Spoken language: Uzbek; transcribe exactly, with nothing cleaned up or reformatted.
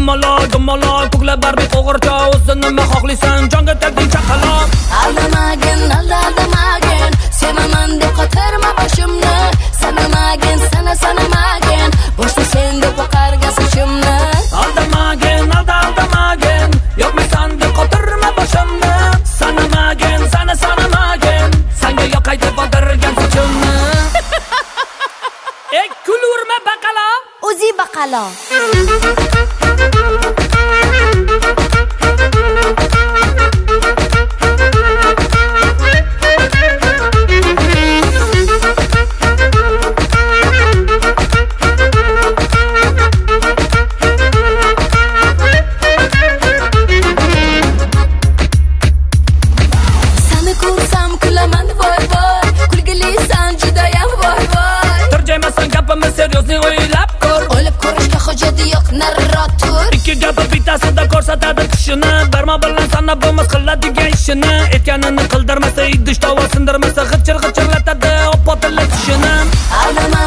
Gumalo, gumalo, ko'kla barbi qo'g'ircha, o'zini nima xohlaysan, jonga tegding chaqaloq. Aldamagin, aldamagin, sevaman deb qotirma boshimni. Sanamagin, sana sanamagin, boshda sen deb qo'qargan sochimni. Aldamagin, aldamagin, yo'qmisan deb qotirma boshimni. Sanamagin, sana sanamagin, senga yoqay deb qotirgan sochimni. Ey, kulurma baqalo, o'zi baqalo. Seryozni o'ylab ko'r. O'ylab ko'rishga hojati yo'q, nariroq tur. Ikki gapi bittasida ko'rsatadi tishini. Barmoq bilan sanab bo'lmas qiladigan ishini. Aytganini qildirmasa, idish tovoq sindirmasa, g'ichir g'ichirlatadi, oppotilib tishini.